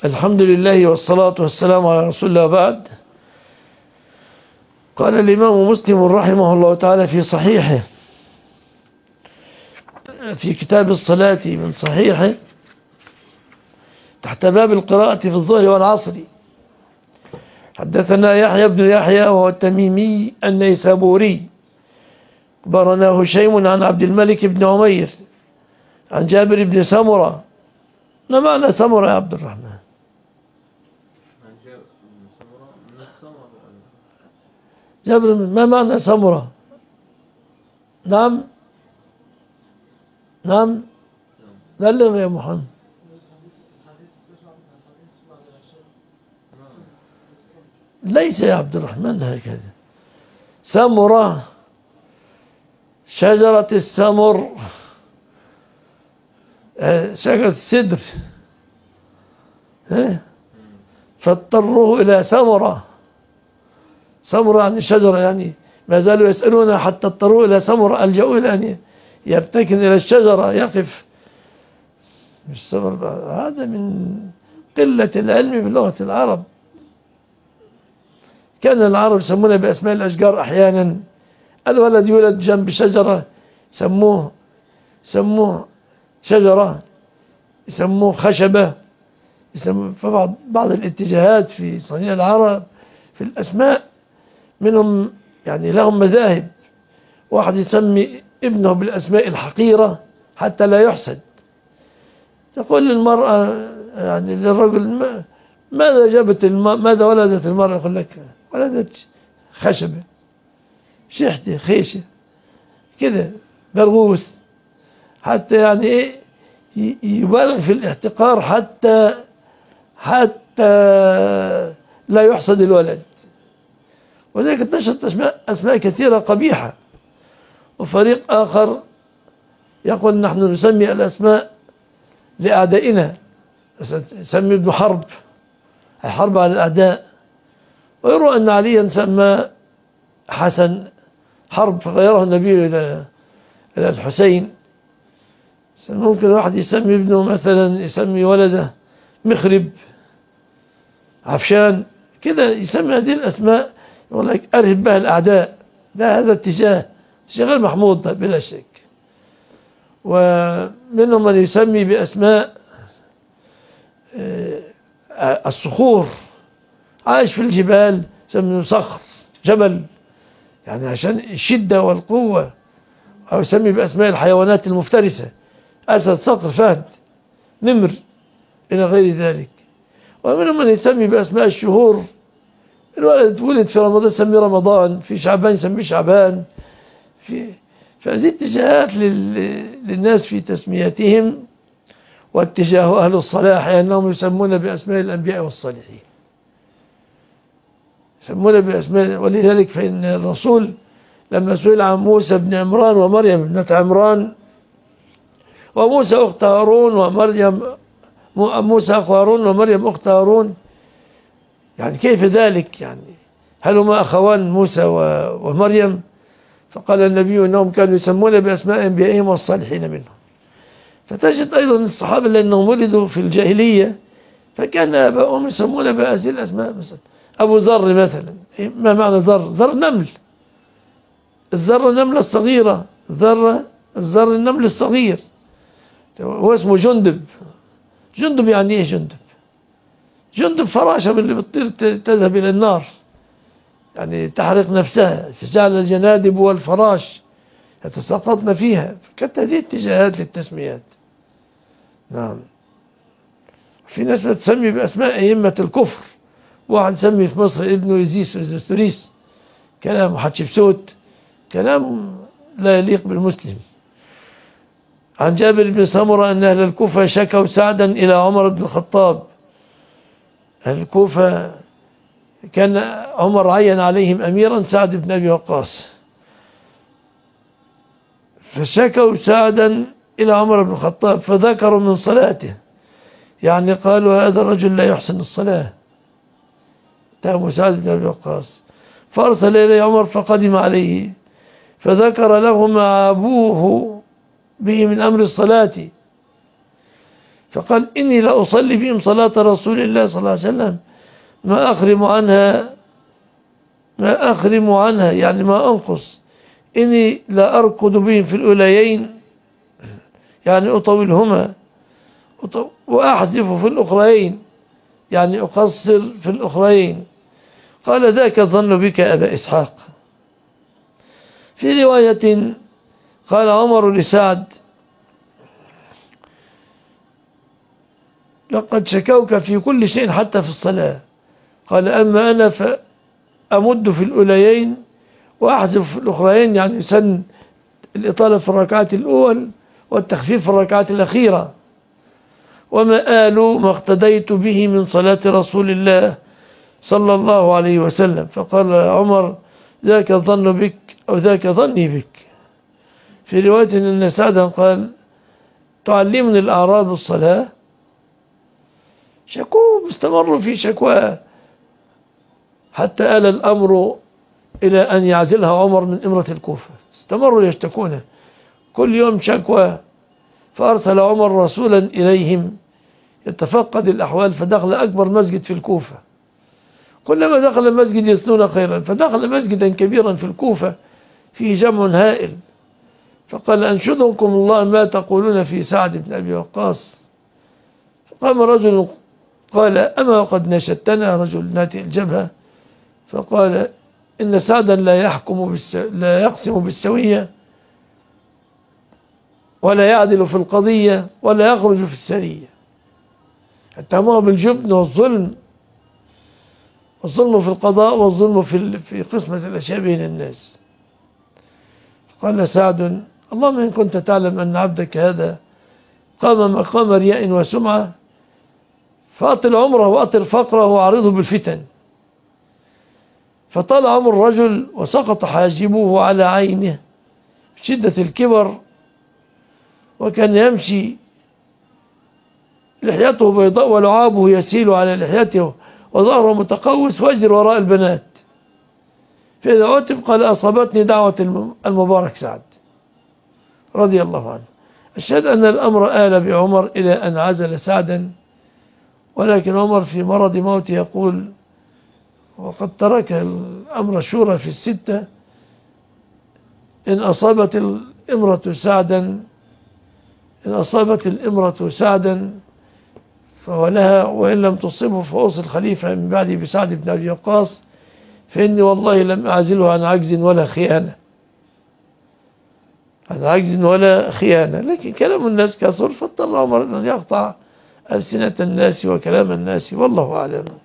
الحمد لله والصلاة والسلام على رسول الله بعد. قال الإمام مسلم رحمه الله تعالى في صحيحه في كتاب الصلاة من صحيحه تحت باب القراءة في الظهر والعصر: حدثنا يحيى بن يحيى وهو التميمي النيسابوري، أخبرنا هشيم عن عبد الملك بن عمير عن جابر بن سمرة. ما معنى سمرة يا عبد الرحمن؟ جابر، ما معنى سمرة؟ نعم بلغ يا محمد. ليس يا عبد الرحمن هكذا. سمرة شجرة السمر، شجرة السدر، فاضطروه إلى سمرة. سمرة يعني شجرة، يعني ما زالوا يسألون حتى اضطروا إلى سمرة، ألجأوا إلى أن يرتكن إلى الشجرة يقف. مش سمر، هذا من قلة العلم بلغة العرب. كان العرب يسمون بأسماء الأشجار أحيانا. الولد يولد جنب شجرة يسموه شجرة، يسموه خشبة، فبعض الاتجاهات في صنيع العرب في الأسماء منهم يعني لهم مذاهب. واحد يسمي ابنه بالأسماء الحقيرة حتى لا يحسد. تقول للمرأة يعني للرجل: ماذا ولدت المرأة؟ يقول لك: ولدت خشبة، شحتة، خيشة كده، برغوث، حتى يعني ايه يبالغ في الاحتقار حتى لا يحسد الولد. وذلك انتشرت أسماء كثيرة قبيحة. وفريق آخر يقول: نحن نسمي الأسماء لأعدائنا، نسمي ابن حرب، الحرب على الأعداء. ويروى أن عليا سمى حسن حرب فغيره النبي إلى الحسين. ممكن واحد يسمي ابنه مثلا، يسمي ولده مخرب، عفشان كده، يسمي هذه الأسماء يقول لك أرهب بها الأعداء. لا، هذا اتجاه غير محمود بلا شك. ومنهم من يسمي بأسماء الصخور، عايش في الجبال يسمي صخر، جبل، يعني عشان الشدة والقوة. أو يسمي بأسماء الحيوانات المفترسة: أسد، صقر، فهد، نمر، إلى غير ذلك. ومنهم من يسمي بأسماء الشهور: الولد ولد في رمضان يسمي رمضان، في شعبان يسمي شعبان. فهذه اتجاهات للناس في تسميتهم. واتجاه أهل الصلاح أنهم يسمون بأسماء الأنبياء والصالحين، يسمون بأسماء. ولذلك فإن الرسول لما سئل عن موسى بن عمران ومريم ابنة عمران، وموسى أخت هارون ومريم، موسى أخو هارون ومريم أخت هارون، يعني كيف ذلك؟ يعني هل هما أخوان موسى ومريم؟ فقال النبي إنهم كانوا يسمون بأسماء أنبيائهم والصالحين منهم. فتجد أيضا الصحابة لأنهم ولدوا في الجاهلية فكان آباؤهم يسمون بهذه الأسماء. مثلا أبو ذر مثلا، ما معنى ذر؟ ذر نمل، الذرة النملة الصغيرة، الذر النمل الصغير. هو اسمه جندب. جندب يعني ايه جندب؟ جندب فراشة من اللي بتطير تذهب إلى النار، يعني تحرق نفسها، فجعل الجنادب والفراش يتساقطن فيها. فكانت هذه اتجاهات للتسميات. نعم. في ناس بتسمي بأسماء أئمة الكفر. واحد يسمي في مصر ابنه يزيس وزستوريس، كلام حتشبسوت، كلام لا يليق بالمسلم. عن جابر بن سمرة أن أهل الكوفة شكوا سعدا إلى عمر بن الخطاب. أهل الكوفة كان عمر عين عليهم أميرا سعد بن أبي وقاص، فشكوا سعدا إلى عمر بن الخطاب فذكروا من صلاته، يعني قالوا هذا الرجل لا يحسن الصلاة، اتهموا سعد بن أبي وقاص. فأرسل إليه عمر فقدم عليه فذكر له ما أبوه به من أمر الصلاة، فقال إني لأصلي بهم صلاة رسول الله صلى الله عليه وسلم ما أخرم عنها يعني ما أنقص. إني لا أركض بهم في الأوليين يعني أطولهما وأحذف في الأخرين يعني أقصر في الأخرين. قال ذاك الظن بك أبا إسحاق. في رواية قال عمر لسعد لقد شكوك في كل شيء حتى في الصلاة. قال أما أنا فأمد في الأوليين وأحذف في الأخرين يعني سن الإطالة في الركعات الأول والتخفيف في الركعات الأخيرة. وما ما اقتديت به من صلاة رسول الله صلى الله عليه وسلم. فقال عمر ذاك الظن بك أو ذاك ظني بك. في رواية أن سعدا قال تعلمني الأعراب الصلاة. شكوه استمروا في شكواه حتى آل الأمر إلى أن يعزلها عمر من إمرة الكوفة. استمروا يشتكونه كل يوم شكوى. فأرسل عمر رسولا إليهم يتفقد الأحوال فدخل أكبر مسجد في الكوفة. كلما دخل المسجد يسنون خيرا فدخل مسجدا كبيرا في الكوفة فيه جمع هائل. فقال أنشدكم الله ما تقولون في سعد بن أبي وقاص. فقام رجل قال أما وقد نشدتنا رجل ناتئ الجبهة. فقال إن سعدا لا يقسم بالسوية ولا يعدل في القضية ولا يخرج في السرية. اتهموه بالجبن والظلم في القضاء والظلم في قسمة الأشياء بين الناس. قال سعد اللهم إن كنت تعلم أن عبدك هذا قام مقام رياء وسمعة فأطل عمره وأطل فقره وعرضه بالفتن. فطال عمر الرجل وسقط حاجبه على عينه شدة الكبر وكان يمشي لحيته بيضاء ولعابه يسيل على لحيته وظهره متقوس ويجري وراء البنات. فإذا عتب قال أصابتني دعوة المبارك سعد رضي الله عنه. الشهد أن الأمر آل بعمر إلى أن عزل سعدا. ولكن عمر في مرض موته يقول وقد ترك الأمر شورى في الستة إن أصابت الإمرة سعدا فهو لها وإن لم تصبه فأوصي الخليفة من بعده بسعد بن أبي وقاص فإني والله لم أعزله عن عجز ولا خيانة. لكن كلام الناس كثر فاضطر عمر أن يقطع ألسنة الناس وكلام الناس والله أعلم.